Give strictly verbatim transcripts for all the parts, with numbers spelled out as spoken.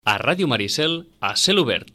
A Ràdio Maricel, a cel obert.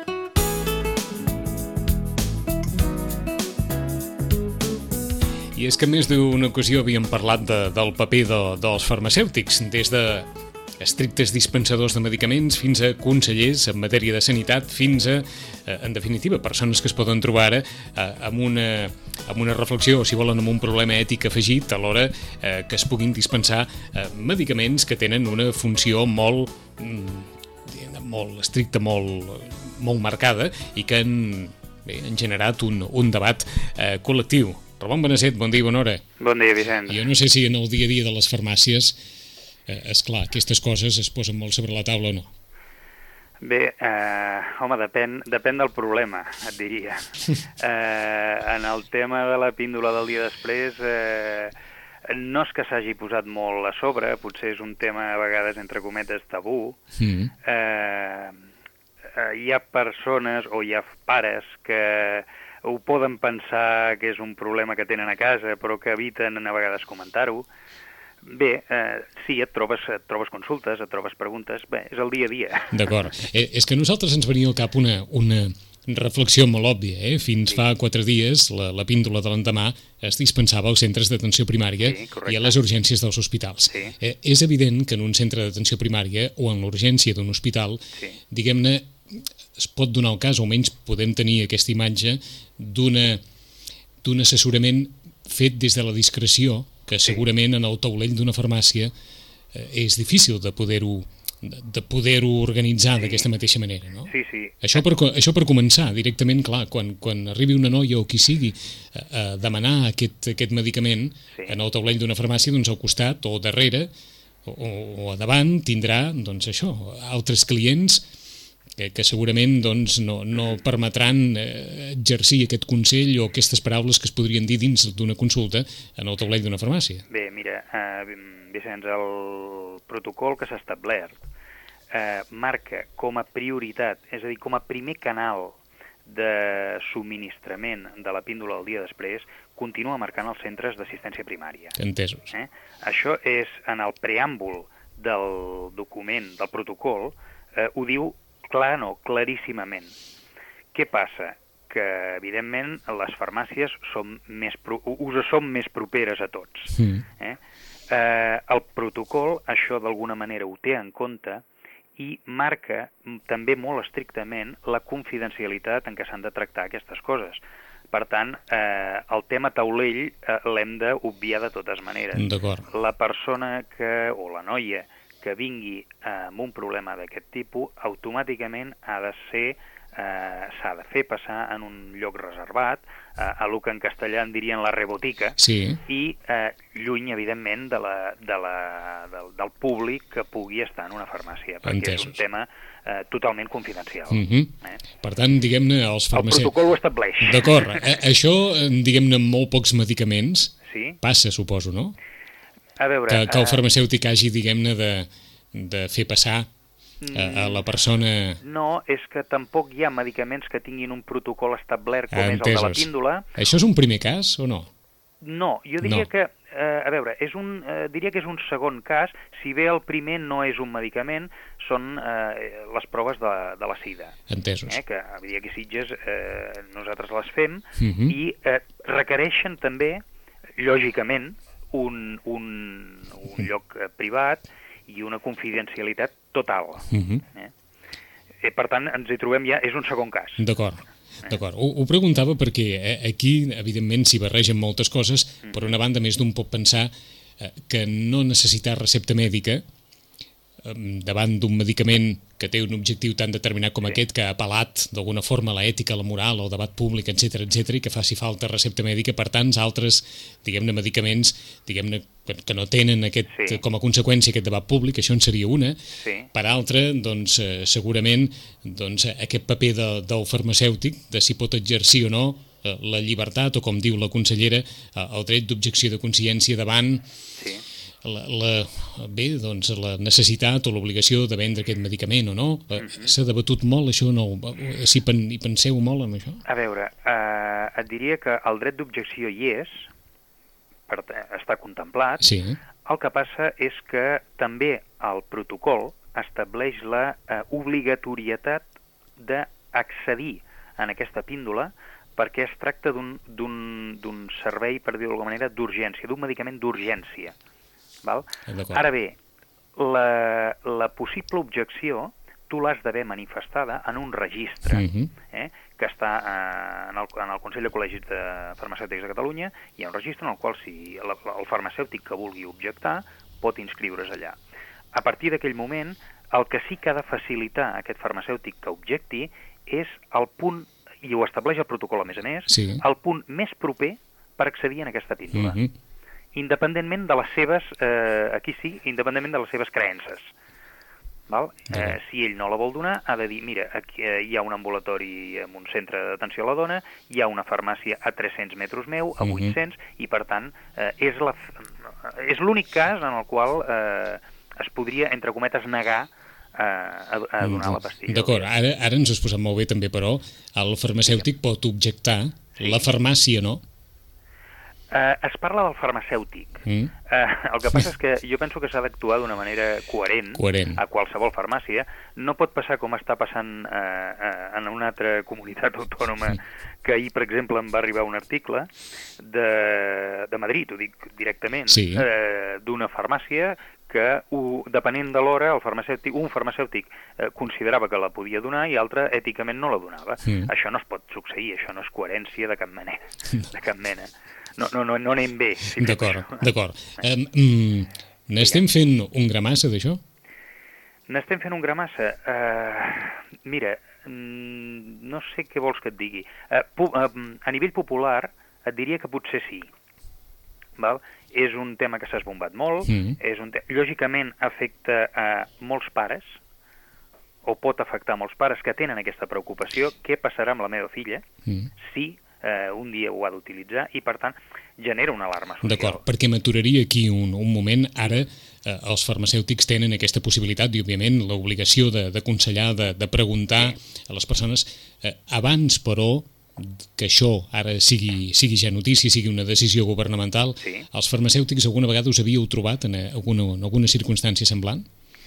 I és que més d'una ocasió havíem parlat de, del paper de, dels farmacèutics, des de estrictes dispensadors de medicaments fins a consellers en matèria de sanitat, fins a, en definitiva, persones que es poden trobar ara amb una, amb una reflexió, o si volen, amb un problema ètic afegit a l'hora eh, que es puguin dispensar eh, medicaments que tenen una funció molt... Mm, molt estricta, molt, molt marcada i que han, bé, han generat un, un debat eh, col·lectiu. Ramon Benasset, bon dia i bona hora. Bon dia, Vicenç. Jo no sé si en el dia a dia de les farmàcies, eh, esclar, aquestes coses es posen molt sobre la taula o no. Bé, eh, home, depèn, depèn del problema, et diria. eh, en el tema de la píndola del dia després... Eh, no és que s'hagi posat molt a sobre, potser és un tema a vegades entre cometes tabú. Mm. Eh, eh, hi ha persones o hi ha pares que ho poden pensar que és un problema que tenen a casa, però que eviten a vegades comentar-ho. Bé, eh, sí, et trobes, et trobes consultes, et trobes preguntes, bé, és el dia a dia. D'acord. Eh, és que a nosaltres ens venia al cap una... una... reflexió molt òbvia, eh? Fins sí. fa quatre dies la, la píndola de l'endemà es dispensava als centres d'atenció primària sí, i a les urgències dels hospitals. Sí. Eh, és evident que en un centre d'atenció primària o en l'urgència d'un hospital, sí. diguem-ne, es pot donar el cas, o almenys podem tenir aquesta imatge d'una d'un assessorament fet des de la discreció, que segurament en el taulell d'una farmàcia eh, és difícil de poder-ho de poder-ho organitzar sí. d'aquesta mateixa manera, no? Sí, sí. Això per, això per començar, directament, clar, quan, quan arribi una noia o qui sigui a, a demanar aquest, aquest medicament sí. en el taulell d'una farmàcia, doncs al costat o darrere o, o a davant tindrà, doncs això, altres clients que, que segurament doncs, no, no permetran eh, exercir aquest consell o aquestes paraules que es podrien dir dins d'una consulta en el taulell d'una farmàcia. Bé, mira, eh, Vicenç, el protocol que s'ha establert eh, marca com a prioritat, és a dir, com a primer canal de subministrament de la píndola el dia després, continua marcant els centres d'assistència primària. Entesos. Eh? Això és, en el preàmbul del document, del protocol, eh, ho diu clar, no, claríssimament. Què passa? Que, evidentment, les farmàcies som més pro... us som més properes a tots. Sí. Eh? Eh, el protocol, això d'alguna manera ho té en compte i marca també molt estrictament la confidencialitat en què s'han de tractar aquestes coses. Per tant, eh, el tema taulell eh, l'hem d'obviar de totes maneres. D'acord. La persona que, o la noia que vingui eh, amb un problema d'aquest tipus, automàticament ha de ser eh, s'ha de fer passar en un lloc reservat, eh, a lo que en castellà en dirien la rebotica, sí. i eh, lluny, evidentment, de la, de la, del, del públic que pugui estar en una farmàcia, perquè Entesos. És un tema eh, totalment confidencial. Uh -huh. eh? Per tant, diguem-ne, els farmacèutics... El protocol ho estableix. D'acord. Eh, això, diguem-ne, amb molt pocs medicaments, sí. passa, suposo, no? A veure... Que, que el farmacèutic hagi, diguem-ne, de, de fer passar a, a la persona... No, és que tampoc hi ha medicaments que tinguin un protocol establert com Entesos. És el de la píndola. Això és un primer cas o no? No, jo diria no. que, eh, a veure, és un, eh, diria que és un segon cas, si bé el primer no és un medicament, són eh, les proves de, de la sida. Entesos. Eh, que a Vidià i Sitges eh, nosaltres les fem uh -huh. i eh, requereixen també, lògicament, un, un, un lloc eh, privat i una confidencialitat total. Uh-huh. eh? I, per tant, ens hi trobem ja, és un segon cas. D'acord, d'acord. Ho, ho preguntava perquè eh, aquí, evidentment, s'hi barregen moltes coses. Uh-huh. Per una banda, més d'un pot pensar eh, que no necessitar recepta mèdica eh, davant d'un medicament que té un objectiu tan determinat com sí. aquest, que ha apel·lat d'alguna forma a l'ètica, la moral, el debat públic, etcètera, etcètera, i que faci falta recepta mèdica per tants altres, diguem-ne, medicaments, diguem-ne, que no tenen aquest, sí. com a conseqüència aquest debat públic, això en seria una. Sí. Per altra, doncs, eh, segurament, doncs, aquest paper de, del farmacèutic, de si pot exercir o no eh, la llibertat, o com diu la consellera, eh, el dret d'objecció de consciència davant sí. la, la, bé, doncs, la necessitat o l'obligació de vendre aquest medicament o no. Eh, uh-huh. S'ha debatut molt, això no? Si pen, hi penseu molt en això? A veure, eh, et diria que el dret d'objecció hi és, per, està contemplat. Sí. El que passa és que també el protocol estableix la eh, obligatorietat d'accedir en aquesta píndola perquè es tracta d'un servei, per dir-ho d'alguna manera, d'urgència, d'un medicament d'urgència. Ara bé, la, la possible objecció tu l'has d'haver manifestada en un registre uh-huh. eh, que està eh, en, el, en el Consell de Col·legis de Farmacèutics de Catalunya. Hi ha un registre en el qual si el, el farmacèutic que vulgui objectar pot inscriure's allà. A partir d'aquell moment, el que sí que ha de facilitar aquest farmacèutic que objecti és el punt, i ho estableix el protocol a més a més, sí. el punt més proper per accedir en aquesta píndola. Uh-huh. Independentment de les seves, eh, aquí sí, independentment de les seves creences. Val? Eh, si ell no la vol donar, ha de dir, mira, aquí, eh, hi ha un ambulatori en un centre d'atenció a la dona, hi ha una farmàcia a tres-cents metres meu, a vuit-cents, uh-huh. i per tant eh, és la, és l'únic cas en el qual eh, es podria, entre cometes, negar eh, a, a donar la pastilla. D'acord, ara, ara ens has posat molt bé també, però el farmacèutic sí. pot objectar, sí. la farmàcia no? Uh, es parla del farmacèutic. Mm. Uh, el que passa és que jo penso que s'ha d'actuar d'una manera coherent, coherent a qualsevol farmàcia. No pot passar com està passant uh, uh, en una altra comunitat autònoma mm. que ahir, per exemple, em va arribar un article de, de Madrid, ho dic directament, sí. uh, d'una farmàcia que, uh, depenent de l'hora, el farmacèutic, un farmacèutic uh, considerava que la podia donar i altre èticament no la donava. Mm. Això no es pot succeir, això no és coherència de cap manera. De cap mena. No, no, no, no anem bé. Si d'acord, d'acord. Um, um, N'estem fent un gramassa d'això? N'estem fent un gramassa? Uh, mira, no sé què vols que et digui. Uh, pu uh, a nivell popular et diria que potser sí. Val? És un tema que s'ha esbombat molt, mm. és un lògicament afecta a molts pares, o pot afectar molts pares que tenen aquesta preocupació, què passarà amb la meva filla mm. si eh, un dia ho ha d'utilitzar, i per tant genera una alarma social. D'acord, perquè m'aturaria aquí un, un moment. Ara eh, els farmacèutics tenen aquesta possibilitat i òbviament l'obligació d'aconsellar, de, de preguntar sí. a les persones. Eh, abans, però, que això ara sigui, sigui ja notícia, sigui una decisió governamental, sí. els farmacèutics alguna vegada us havíeu trobat en alguna, en alguna circumstància semblant?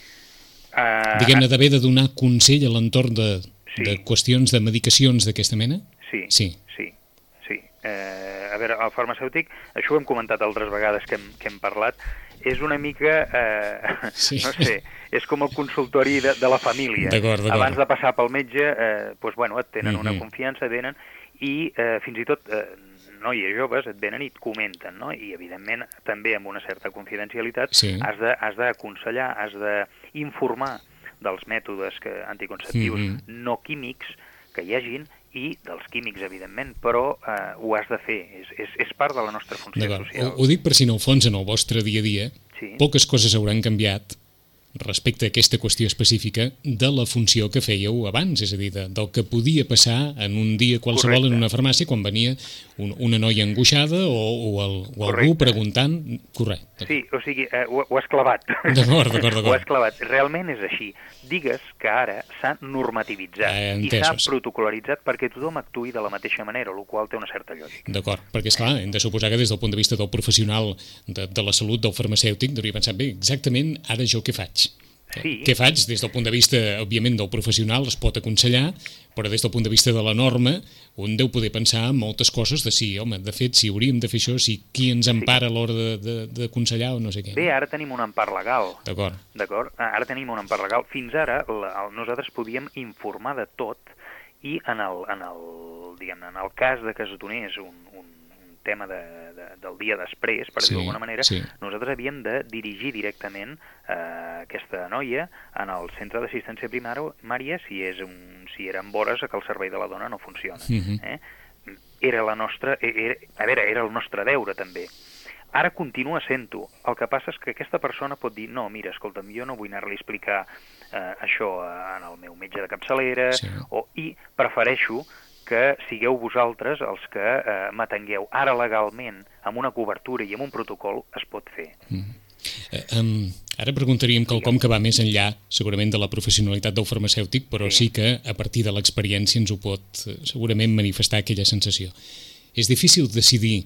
Uh, Diguem-ne, d'haver de donar consell a l'entorn de, sí. de qüestions de medicacions d'aquesta mena? Sí, sí, sí. sí. Eh, a veure, el farmacèutic, això ho hem comentat altres vegades que hem, que hem parlat, és una mica, eh, sí. no sé, és com el consultori de, de la família. Abans de passar pel metge, eh, doncs, bueno, et tenen mm-hmm. una confiança, venen, i eh, fins i tot eh, noies joves et venen i et comenten, no? I evidentment també amb una certa confidencialitat sí. has d'aconsellar, has d'informar dels mètodes que, anticonceptius mm-hmm. no químics que hi hagin, i dels químics, evidentment, però eh, ho has de fer, és, és, és part de la nostra funció social. Ho, ho dic per si en el fons, en el vostre dia a dia, sí. poques coses hauran canviat respecte a aquesta qüestió específica de la funció que fèieu abans, és a dir, de, del que podia passar en un dia qualsevol Correcte. En una farmàcia quan venia un, una noia angoixada o, o, el, o algú preguntant... Correcte. Sí, o sigui, eh, ho, ho has clavat. D'acord, d'acord, d'acord. Ho has clavat. Realment és així. Digues que ara s'ha normativitzat eh, i s'ha protocolaritzat perquè tothom actuï de la mateixa manera, el qual té una certa lògica. D'acord, perquè esclar, hem de suposar que des del punt de vista del professional de, de la salut, del farmacèutic, hauria pensat, bé, exactament ara jo què faig? Sí. Què faig? Des del punt de vista, òbviament, del professional es pot aconsellar, però des del punt de vista de la norma, un deu poder pensar en moltes coses de si, home, de fet, si hauríem de fer això, si qui ens empara sí. a l'hora d'aconsellar o no sé què. Bé, ara tenim un empar legal. D'acord. D'acord? Ara tenim un empar legal. Fins ara la, nosaltres podíem informar de tot i en el, en el, diguem, en el cas de que es donés un, un tema de, de, del dia després, per sí, dir-ho d'alguna manera, sí. nosaltres havíem de dirigir directament eh, aquesta noia en el centre d'assistència primària si, és un, si era en hores que el servei de la dona no funciona. Uh-huh. eh? Era la nostra, era, a veure, era el nostre deure també. Ara continua sent-ho. El que passa és que aquesta persona pot dir, no, mira, escolta'm, jo no vull anar-li a explicar eh, això en el meu metge de capçalera, sí. o, i prefereixo que sigueu vosaltres els que eh, m'atengueu. Ara legalment, amb una cobertura i amb un protocol, es pot fer. Mm. Eh, um, ara preguntaríem quelcom que va més enllà, segurament, de la professionalitat del farmacèutic, però sí, sí que a partir de l'experiència ens ho pot eh, segurament manifestar aquella sensació. És difícil decidir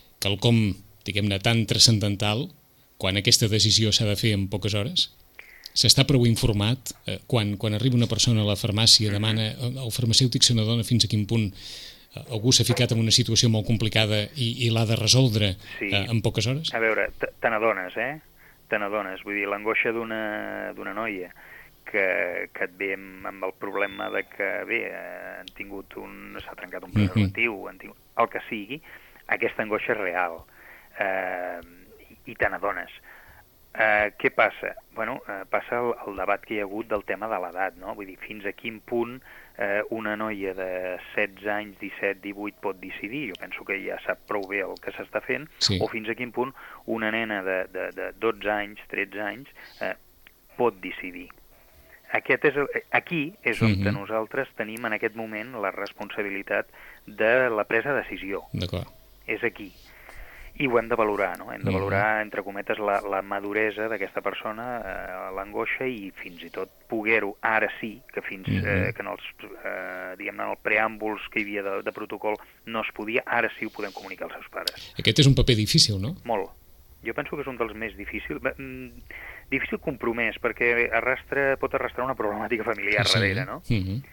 quelcom, diguem-ne, tan transcendental quan aquesta decisió s'ha de fer en poques hores? s'està prou informat eh, quan, quan arriba una persona a la farmàcia, demana, el farmacèutic se n'adona fins a quin punt algú s'ha ficat en una situació molt complicada i, i l'ha de resoldre sí. eh, en poques hores? A veure, te n'adones, eh? Te n'adones. Vull dir, l'angoixa d'una noia que, que et ve amb, amb el problema de que, bé, han tingut un... s'ha trencat un preservatiu, uh-huh. han tingut, el que sigui, aquesta angoixa és real. Eh, i, i te n'adones. Eh, què passa? Bueno, eh, passa el, el debat que hi ha hagut del tema de l'edat, no? Vull dir, fins a quin punt eh, una noia de setze anys, disset, divuit pot decidir, jo penso que ja sap prou bé el que s'està fent, sí. o fins a quin punt una nena de, de, de dotze anys, tretze anys, eh, pot decidir. Aquest és el, aquí és on uh-huh. nosaltres tenim en aquest moment la responsabilitat de la presa de decisió. D'acord. És aquí. I ho hem de valorar, no? Hem de valorar, entre cometes, la, la maduresa d'aquesta persona, eh, l'angoixa, i fins i tot poder-ho, ara sí, que fins eh, que en els, eh, diguem-ne, en els preàmbuls que hi havia de, de protocol no es podia, ara sí ho podem comunicar als seus pares. Aquest és un paper difícil, no? Molt. Jo penso que és un dels més difícils. Difícil compromès, perquè arrastra, pot arrastrar una problemàtica familiar sí, darrere, no? Uh-huh.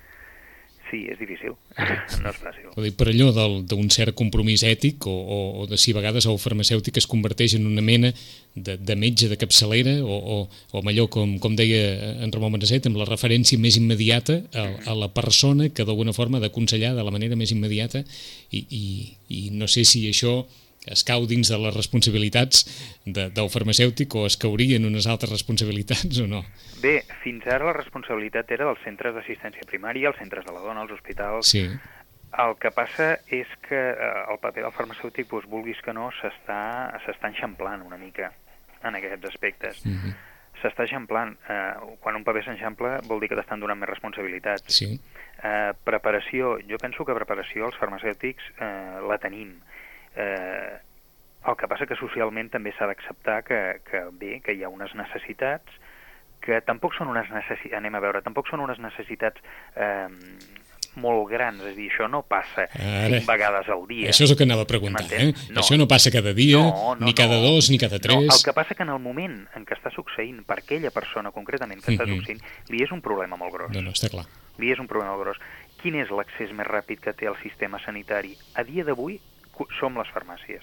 Sí, és difícil, no és fàcil. Dir, per allò d'un cert compromís ètic o, o, o de si a vegades el farmacèutic es converteix en una mena de, de metge de capçalera o, o, o amb allò, com, com deia en Ramon Benasset, amb la referència més immediata a, a la persona que d'alguna forma ha d'aconsellar de la manera més immediata i, i, i no sé si això es cau dins de les responsabilitats de, del farmacèutic o es cauria en unes altres responsabilitats o no? Bé, fins ara la responsabilitat era dels centres d'assistència primària, els centres de la dona, els hospitals. Sí. El que passa és que el paper del farmacèutic, doncs, vulguis que no, s'està enxamplant una mica en aquests aspectes. Uh-huh. S'està eixamplant. Eh, quan un paper s'enxampla vol dir que t'estan donant més responsabilitats. Sí. Eh, preparació, jo penso que preparació els farmacèutics eh, la tenim. Eh, el que passa que socialment també s'ha d'acceptar que, que bé, que hi ha unes necessitats que tampoc són unes necessitats, anem a veure, tampoc són unes necessitats eh, molt grans, és a dir, això no passa Ara, cinc vegades al dia. Això és el que anava a preguntar, eh? No, això no passa cada dia, no, no, ni cada no. dos, ni cada tres... No, el que passa que en el moment en què està succeint, per aquella persona concretament que està mm-hmm. succeint, li és un problema molt gros. No, no, està clar. Li és un problema molt gros. Quin és l'accés més ràpid que té el sistema sanitari? A dia d'avui som les farmàcies.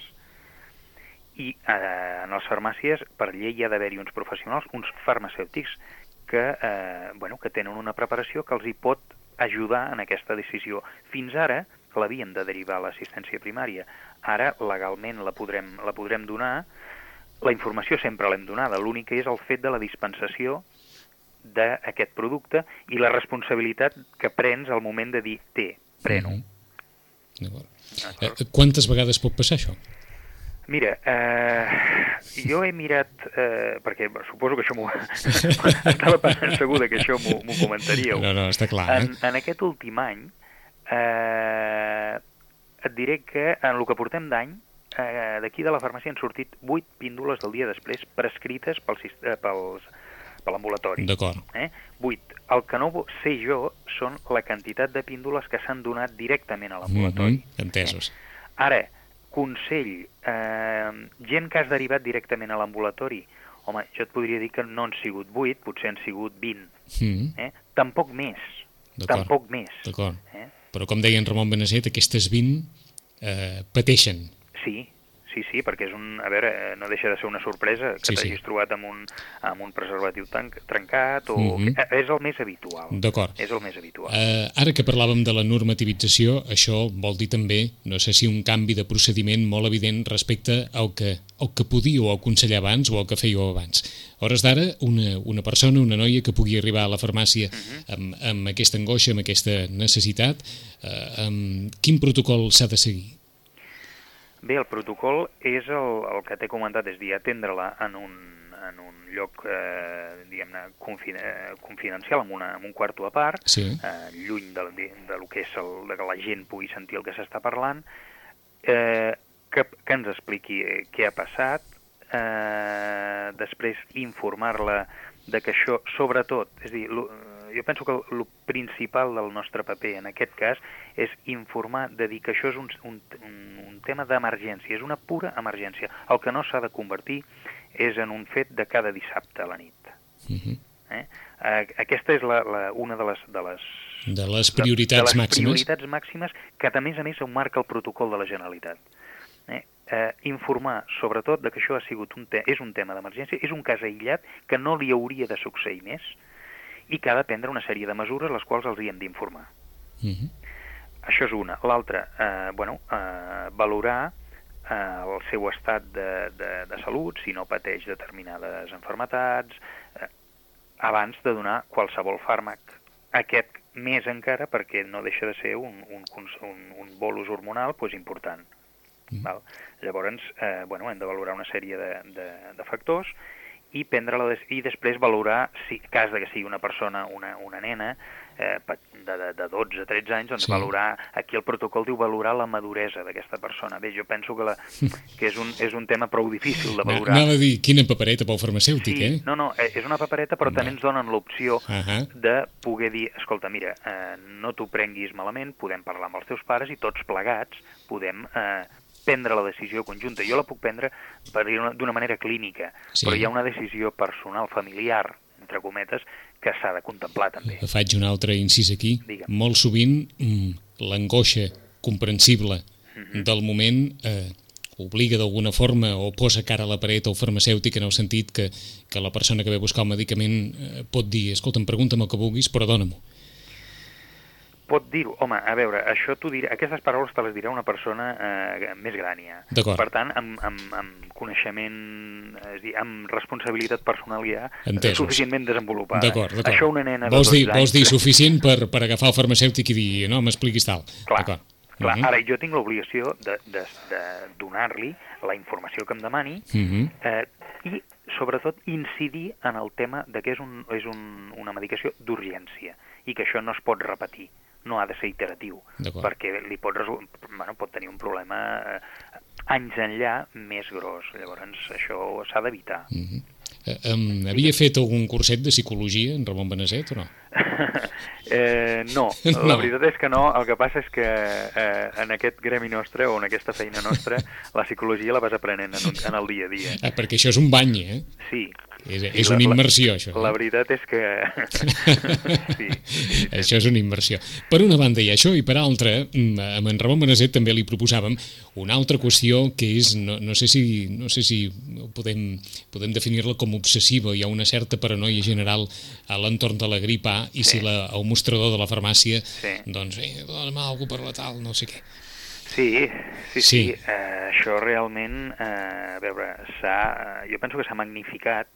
I eh, en les farmàcies, per llei, hi ha d'haver-hi uns professionals, uns farmacèutics, que, eh, bueno, que tenen una preparació que els hi pot ajudar en aquesta decisió. Fins ara l'havíem de derivar a l'assistència primària. Ara, legalment, la podrem, la podrem donar. La informació sempre l'hem donada. L'únic que és el fet de la dispensació d'aquest producte i la responsabilitat que prens al moment de dir, té, pren-ho. Mm-hmm. Eh, quantes vegades pot passar això? Mira, eh, jo he mirat, eh, perquè suposo que això m'ho... estava pensant segur que això m'ho comentaríeu. No, no, està clar. En, en aquest últim any, eh, et diré que en el que portem d'any, eh, d'aquí de la farmàcia han sortit vuit píndoles del dia després prescrites pels, pels, per l'ambulatori. D'acord. Eh? vuit. El que no sé jo són la quantitat de píndoles que s'han donat directament a l'ambulatori. Mm-hmm. Entesos. Eh? Ara, consell, eh, gent que has derivat directament a l'ambulatori, home, jo et podria dir que no han sigut vuit, potser han sigut vint. Mm. Eh? Tampoc més. Tampoc més. D'acord. Eh? Però com deia en Ramon Benasset, aquestes vint eh, pateixen. Sí, sí, sí, perquè és un, a veure, no deixa de ser una sorpresa que sí, t'hagis sí. trobat amb un, amb un preservatiu trencat, o mm-hmm. és el més habitual. D'acord. És el més habitual. Uh, ara que parlàvem de la normativització, això vol dir també, no sé si un canvi de procediment molt evident respecte al que, al que podíeu aconsellar abans o al que fèieu abans. A hores d'ara, una, una persona, una noia que pugui arribar a la farmàcia mm-hmm. amb, amb aquesta angoixa, amb aquesta necessitat, uh, amb quin protocol s'ha de seguir? Bé, el protocol és el, el que t'he comentat, és dir, atendre-la en un, en un lloc, eh, diguem-ne, confiden, confidencial, amb, una, amb un quarto a part, sí. eh, lluny de, de, de lo que és el, de que la gent pugui sentir el que s'està parlant, eh, que, que ens expliqui què ha passat, eh, després informar-la de que això, sobretot, és a dir, lo, jo penso que el principal del nostre paper en aquest cas és informar de dir que això és un, un, un tema d'emergència, és una pura emergència. El que no s'ha de convertir és en un fet de cada dissabte a la nit. Uh-huh. Eh? Aquesta és la, la, una de les, de les, de les prioritats de, de les màximes. prioritats màximes que a més a més ho marca el protocol de la Generalitat. Eh? Eh, informar, sobretot, de que això ha sigut un te és un tema d'emergència, és un cas aïllat que no li hauria de succeir més i que ha de prendre una sèrie de mesures les quals els hi hem d'informar. Uh-huh. Això és una. L'altra, eh, bueno, eh, valorar eh, el seu estat de, de, de salut, si no pateix determinades malalties, eh, abans de donar qualsevol fàrmac. Aquest més encara perquè no deixa de ser un, un, un, un bolus hormonal pues, important. Mm. Val? Llavors, eh, bueno, hem de valorar una sèrie de, de, de factors i prendre la i després valorar, si cas de que sigui una persona, una, una nena, eh, de, de, de dotze a tretze anys, doncs sí. Valorar, aquí el protocol diu valorar la maduresa d'aquesta persona. Bé, jo penso que, la, que és, un, és un tema prou difícil de valorar. Anava a dir, quina papereta pel farmacèutic, sí, eh? No, no, és una papereta, però també ens donen l'opció uh-huh. de poder dir, escolta, mira, eh, no t'ho prenguis malament, podem parlar amb els teus pares i tots plegats podem eh, prendre la decisió conjunta. Jo la puc prendre per dir d'una manera clínica, sí. Però hi ha una decisió personal, familiar, entre cometes, que s'ha de contemplar també. Faig un altre incís aquí. Digue'm. Molt sovint mm, l'angoixa comprensible uh-huh. del moment eh, obliga d'alguna forma o posa cara a la paret al farmacèutic en el sentit que, que la persona que ve a buscar el medicament eh, pot dir, escolta'm, pregunta'm el que vulguis, però dona-m'ho. Pot dir-ho. Home, a veure, això t'ho diré, aquestes paraules te les dirà una persona eh, més gran ja. D'acord. Per tant, amb, amb, amb coneixement, és dir, amb responsabilitat personal ja Entesos. Suficientment desenvolupada. D'acord, d'acord. Això una nena vols de dir, dotze anys... Vols dir suficient per, per agafar el farmacèutic i dir, no, m'expliquis tal. Clar, clar. Uh-huh. Ara jo tinc l'obligació de, de, de donar-li la informació que em demani uh-huh. eh, i, sobretot, incidir en el tema de que és, un, és un, una medicació d'urgència i que això no es pot repetir. No ha de ser iteratiu, perquè li pot, bueno, pot tenir un problema eh, anys enllà més gros. Llavors, això s'ha d'evitar. Mm-hmm. eh, um, havia fet algun curset de psicologia en Ramon Beneset o no? eh, no, no, la veritat és que no. El que passa és que eh, en aquest gremi nostre o en aquesta feina nostra la psicologia la vas aprenent en, un, en el dia a dia. Ah, perquè això és un bany, eh? Sí. És, és una immersió, això. La veritat és que... sí, sí, sí. Això és una immersió. Per una banda hi ha això, i per altra, amb en Ramon Beneset també li proposàvem una altra qüestió que és, no, no sé si, no sé si podem, podem definir-la com obsessiva. Hi ha una certa paranoia general a l'entorn de la grip A, i sí. Si la, el mostrador de la farmàcia, sí. Doncs, eh, dona'm alguna cosa per la tal, no sé què. Sí, sí, sí. sí. Uh, això realment, uh, a veure, s'ha, uh, jo penso que s'ha magnificat.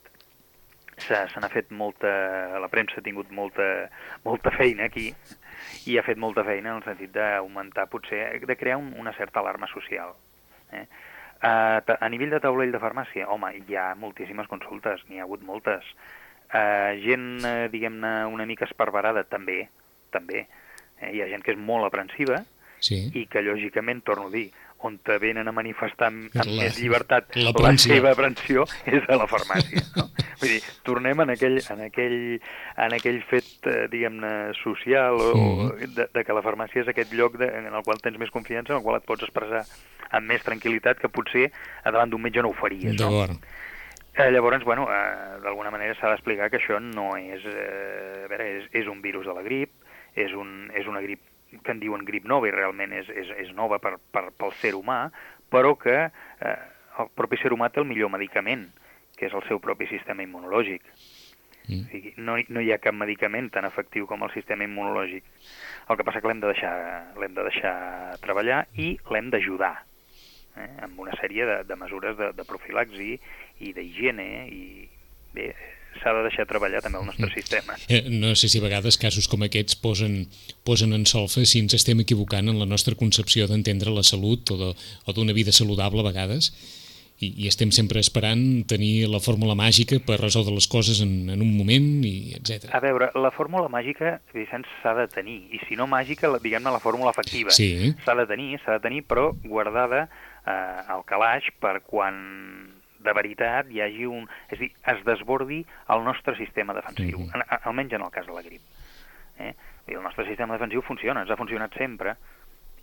Se n'ha fet molta, la premsa ha tingut molta, molta feina aquí i ha fet molta feina en el sentit d'augmentar, potser, de crear un, una certa alarma social. Eh? A, a nivell de taulell de farmàcia, home, hi ha moltíssimes consultes, n'hi ha hagut moltes. Uh, gent, uh, diguem-ne, una mica esparverada, també, també. Eh? Hi ha gent que és molt aprensiva sí. I que, lògicament, torno a dir, on te venen a manifestar amb, amb la, més llibertat la, la seva aprensió és a la farmàcia, no? Vull dir, tornem en aquell, en aquell, en aquell fet, eh, diguem-ne, social, o, mm. de, de que la farmàcia és aquest lloc de, en el qual tens més confiança, en el qual et pots expressar amb més tranquil·litat que potser davant d'un metge no ho faries, no? Eh, llavors, bueno, eh, d'alguna manera s'ha d'explicar que això no és, eh, a veure, és, és un virus de la grip, és, un, és una grip que en diuen grip nova i realment és, és, és nova per, per, pel ser humà, però que eh, el propi ser humà té el millor medicament, que és el seu propi sistema immunològic. Mm. O sigui, no, no hi ha cap medicament tan efectiu com el sistema immunològic. El que passa que l'hem de deixar, l'hem de deixar treballar i l'hem d'ajudar eh, amb una sèrie de, de mesures de, de profilaxi i d'higiene i bé, s'ha de deixar treballar també el nostre sistema. No sé si a vegades casos com aquests posen, posen en solfa si ens estem equivocant en la nostra concepció d'entendre la salut o d'una vida saludable a vegades i, i estem sempre esperant tenir la fórmula màgica per resoldre les coses en, en un moment, i etcètera. A veure, la fórmula màgica, Vicenç, s'ha de tenir, i si no màgica, diguem-ne la fórmula efectiva. Sí. S'ha de tenir, s'ha de tenir, però guardada eh, al calaix per quan de veritat hi hagi un... És a dir, es desbordi el nostre sistema defensiu, mm-hmm. en, almenys en el cas de la grip. Eh? El nostre sistema defensiu funciona, ens ha funcionat sempre,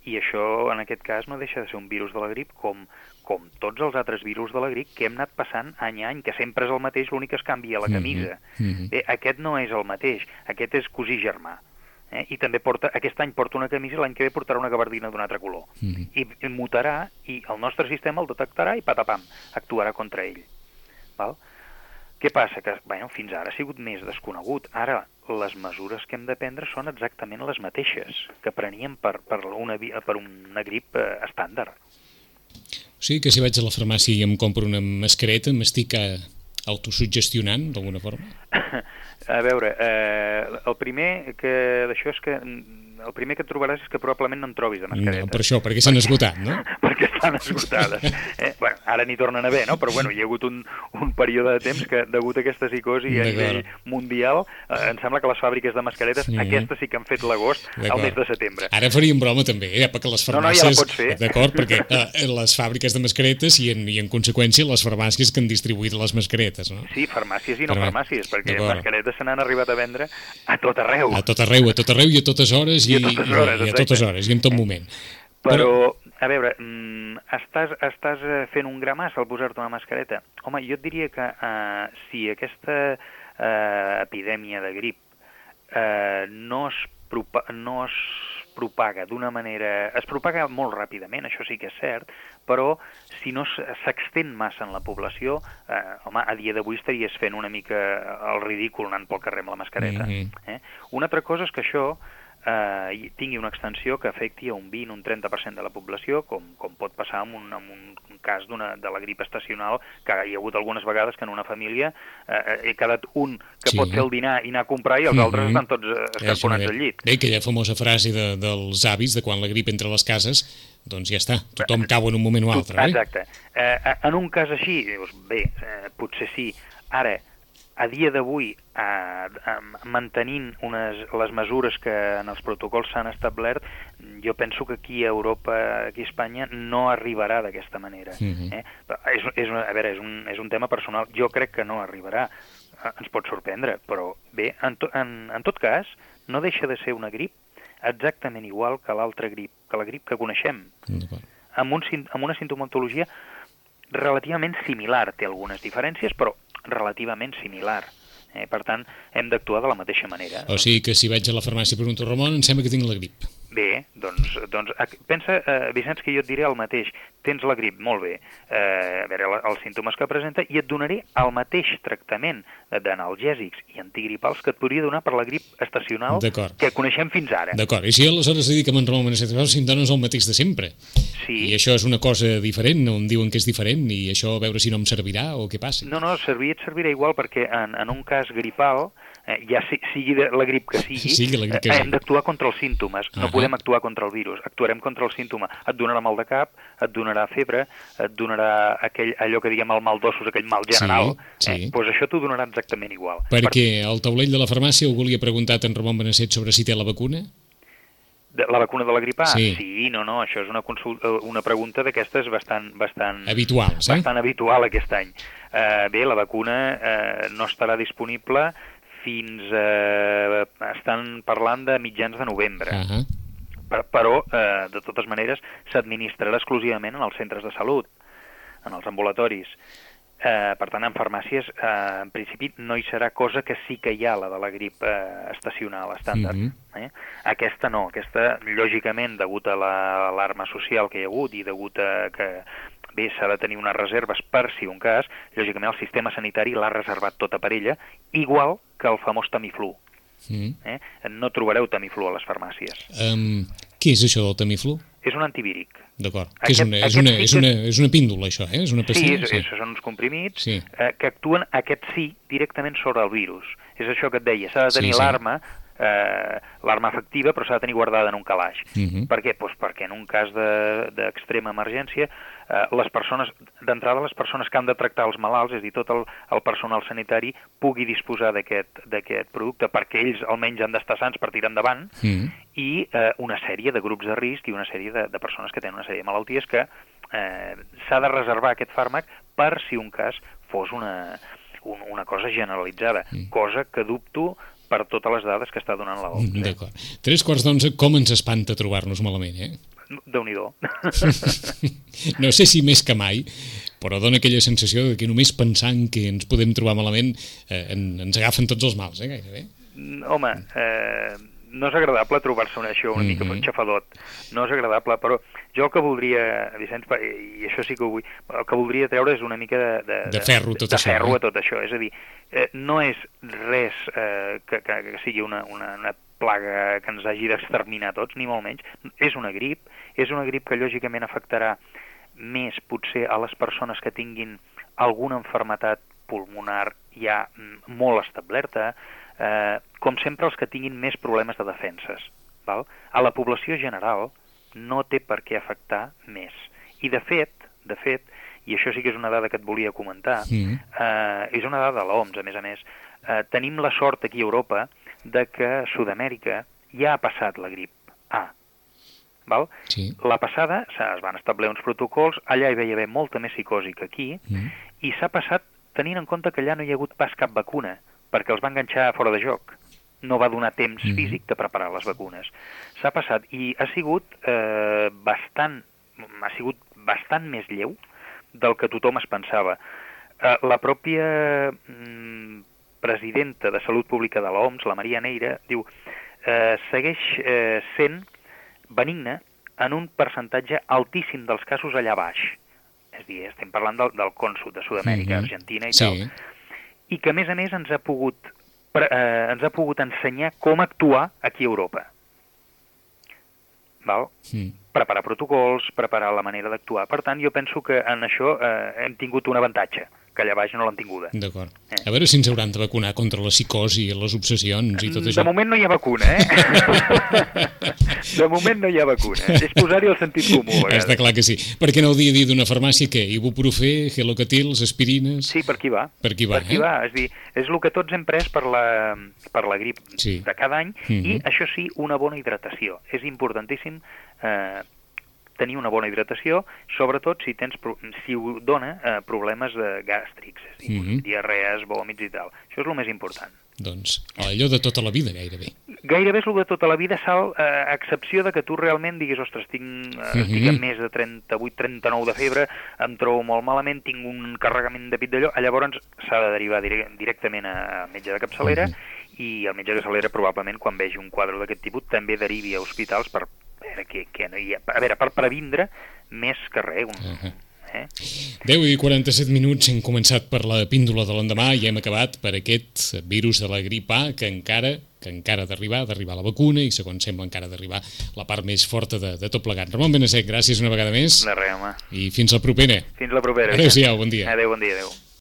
i això, en aquest cas, no deixa de ser un virus de la grip com, com tots els altres virus de la grip que hem anat passant any a any, que sempre és el mateix, l'únic que es canvia la camisa. Mm-hmm. Bé, aquest no és el mateix, aquest és cosí germà. Eh? I també porta, aquest any porta una camisa i l'any que ve portarà una gabardina d'un altre color. Mm-hmm. I, I mutarà, i el nostre sistema el detectarà i patapam, actuarà contra ell. Val? Què passa? Que bueno, fins ara ha sigut més desconegut. Ara les mesures que hem de prendre són exactament les mateixes que preníem per, per, una, per una grip eh, estàndard. O sigui que si vaig a la farmàcia i em compro una mascareta m'estic eh, autosuggestionant d'alguna forma? A veure, eh, el primer que d'això és que el primer que et trobaràs és que probablement no en trobis de mascaretes. No, per això, perquè s'han esgotat, no? Perquè estan esgotades. Eh? Bueno, ara n'hi tornen a haver, no? Però bueno, hi ha hagut un, un període de temps que, degut a aquesta psicosi a nivell mundial, eh, em sembla que les fàbriques de mascaretes, mm-hmm. aquestes sí que han fet l'agost al mes de setembre. Ara faríem broma també, eh? Perquè les farmàcies... No, no, ja la pots fer. D'acord, perquè eh, les fàbriques de mascaretes i en, i en conseqüència les farmàcies que han distribuït les mascaretes, no? Sí, farmàcies i no Farmà... farmàcies, perquè mascaretes se n'han arribat a vendre a tot arreu. A tot arreu, a tot arreu i a totes hores i, I a totes hores, i, i a totes hores i en tot moment. Però, a veure, mm, estàs, estàs fent un gramàs al posar-te una mascareta? Home, jo et diria que uh, si aquesta uh, epidèmia de grip uh, no es, propa no es propaga d'una manera... Es propaga molt ràpidament, això sí que és cert, però si no s'extén massa en la població, eh, home, a dia d'avui estaries fent una mica el ridícul anant pel carrer amb la mascareta. Mm-hmm. eh? Una altra cosa és que això eh, tingui una extensió que afecti a un vint, un trenta per cent de la població, com, com pot passar en un, en un cas de la grip estacional, que hi ha hagut algunes vegades que en una família eh, he quedat un que sí. pot fer el dinar i anar a comprar i els mm-hmm. altres estan tots escamponats al llit. Bé, aquella famosa frase de, dels avis, de quan la grip entra a les cases, doncs ja està, tothom cau en un moment o altre. Eh? Exacte. Eh, en un cas així, dius, bé, eh, potser sí. Ara, a dia d'avui, eh, mantenint unes, les mesures que en els protocols s'han establert, jo penso que aquí a Europa, aquí a Espanya, no arribarà d'aquesta manera. Mm-hmm. eh? és, és, a veure, és un, és un tema personal. Jo crec que no arribarà. Ens pot sorprendre, però bé, en, to, en, en tot cas, no deixa de ser una grip exactament igual que l'altra grip, que la grip que coneixem, amb, un, amb una sintomatologia relativament similar. Té algunes diferències, però relativament similar. Eh? Per tant, hem d'actuar de la mateixa manera. O sigui que si vaig a la farmàcia i pregunto, Ramon, em sembla que tinc la grip. Bé, doncs, doncs pensa, eh, Vicenç, que jo et diré el mateix. Tens la grip, molt bé, eh, a veure els símptomes que presenta, i et donaré el mateix tractament d'analgèsics i antigripals que et podria donar per la grip estacional que coneixem fins ara. D'acord, i si aleshores dic que me'n Ramon Benesset, els símptomes el mateix de sempre. Sí. I això és una cosa diferent, em diuen que és diferent, i això a veure si no em servirà o què passa. No, no, servir et servirà igual, perquè en, en un cas gripal, eh, ja si, sigui de la grip que sigui, sí, la grip que eh, hem d'actuar contra els símptomes, no uh -huh. podem actuar contra el virus, actuarem contra el símptoma. Et donarà mal de cap, et donarà febre, et donarà aquell, allò que diguem el mal d'ossos, aquell mal general, sí, sí. Eh, doncs això t'ho donarà exactament igual. Perquè per... al taulell de la farmàcia algú li ha preguntat a en Ramon Benesset sobre si té la vacuna? De, la vacuna de la grip A? Sí. Sí, no, no, això és una, consulta, una pregunta d'aquestes bastant, bastant... Habituals, eh? Bastant habitual aquest any. Uh, bé, la vacuna uh, no estarà disponible fins... Uh, estan parlant de mitjans de novembre. Uh -huh. Per, però, eh, de totes maneres, s'administrarà exclusivament en els centres de salut, en els ambulatoris. Eh, per tant, en farmàcies, eh, en principi, no hi serà, cosa que sí que hi ha, la de la grip eh, estacional, estàndard. Mm-hmm. eh? Aquesta no, aquesta, lògicament, degut a l'alarma social que hi ha hagut i degut a que bé, s'ha de tenir unes reserves per si un cas, lògicament el sistema sanitari l'ha reservat tota per ella, igual que el famós Tamiflu. Mm. Eh? No trobareu Tamiflu a les farmàcies. Um, què és això del Tamiflu? És un antivíric. D'acord. És, una, és, una, és, una, és una píndola, això, eh? És una pastilla? Sí, és, sí. Són uns comprimits sí. eh, que actuen, aquest sí, directament sobre el virus. És això que et deia, s'ha de tenir sí, sí. l'arma, eh, l'arma efectiva, però s'ha de tenir guardada en un calaix. Uh-huh. Per què? Pues perquè en un cas d'extrema de, emergència, eh, les persones, d'entrada les persones que han de tractar els malalts, és a dir, tot el, el personal sanitari pugui disposar d'aquest producte, perquè ells almenys han d'estar sants per tirar endavant, uh-huh. i eh, una sèrie de grups de risc i una sèrie de, de persones que tenen una sèrie de malalties que eh, s'ha de reservar aquest fàrmac per si un cas fos una, un, una cosa generalitzada, uh-huh. cosa que dubto per totes les dades que està donant la O M S. D'acord. Tres quarts d'onze, com ens espanta trobar-nos malament, eh? Déu-n'hi-do. No sé si més que mai, però dona aquella sensació de que només pensant que ens podem trobar malament eh, ens agafen tots els mals, eh, gairebé. Home, eh, no és agradable trobar-se una, això una mm -hmm. mica xafadot, no és agradable, però jo el que voldria, Vicenç, i això sí que ho vull, el que voldria treure és una mica de, de, de ferro, tot de, això, de ferro eh? a tot això, és a dir, eh, no és res eh, que, que, que sigui una, una, una plaga que ens hagi d'exterminar tots, ni molt menys, és una grip, és una grip que lògicament afectarà més potser a les persones que tinguin alguna malaltia pulmonar ja molt establerta, eh, com sempre els que tinguin més problemes de defenses. Val? A la població general no té per què afectar més. I de fet, de fet, i això sí que és una dada que et volia comentar, mm. eh, és una dada de l'O M S, a més a més, eh, tenim la sort aquí a Europa de que a Sud-amèrica ja ha passat la grip A. Val? Sí. La passada es van establir uns protocols, allà hi va haver molta més psicosi que aquí, mm. i s'ha passat tenint en compte que allà no hi ha hagut pas cap vacuna, perquè els va enganxar fora de joc. No va donar temps mm. físic de preparar les vacunes. S'ha passat i ha sigut eh, bastant ha sigut bastant més lleu del que tothom es pensava. Eh, la pròpia mm, presidenta de Salut Pública de l'O M S, la Maria Neira, diu eh, segueix eh, sent benigna en un percentatge altíssim dels casos allà baix. És a dir, estem parlant del, del cònsol de Sud-amèrica, mm-hmm. Argentina i sí. tal. I que, a més a més, ens ha pogut, eh, ens ha pogut ensenyar com actuar aquí a Europa. Val? Mm. Preparar protocols, preparar la manera d'actuar. Per tant, jo penso que en això eh, hem tingut un avantatge, que allà baix no l'han tinguda. D'acord. Eh. A veure si ens hauran de vacunar contra la psicosi, les obsessions i tot això. De moment no hi ha vacuna, eh? De moment no hi ha vacuna. És posar-hi el sentit comú, a vegades. Està clar que sí. Per què no ho dia dir d'una farmàcia que ibuprofè, gelocatils, aspirines... Sí, per aquí va. Per aquí va, per aquí eh? va. És dir, és el que tots hem pres per la, per la grip sí. de cada any, mm-hmm. i això sí, una bona hidratació. És importantíssim eh, tenir una bona hidratació, sobretot si tens si ho dona eh, problemes eh, gàstrics, és dir, mm-hmm. diarrees, vòmits i tal. Això és el més important. Doncs allò de tota la vida, gairebé. Gairebé és el de tota la vida, Sal, eh, a excepció de que tu realment diguis, ostres, tinc, eh, mm-hmm. estic amb més de trenta-vuit trenta-nou de febre, em trobo molt malament, tinc un carregament de pit d'allò, llavors s'ha de derivar dire directament a metge de capçalera, mm-hmm. i el metge de capçalera probablement, quan vegi un quadre d'aquest tipus, també derivi a hospitals per a veure, que, que no hi ha, a veure, per previndre més que res. Un, uh-huh. eh? deu i quaranta-set minuts, hem començat per la píndola de l'endemà i hem acabat per aquest virus de la grip A que encara que encara ha d'arribar, d'arribar la vacuna i segons sembla encara d'arribar la part més forta de, de tot plegat. Ramon Benasek, gràcies una vegada més. De res, home. I fins la propera. Fins la propera. Adéu-siau, bon dia. Adéu, bon dia, adéu.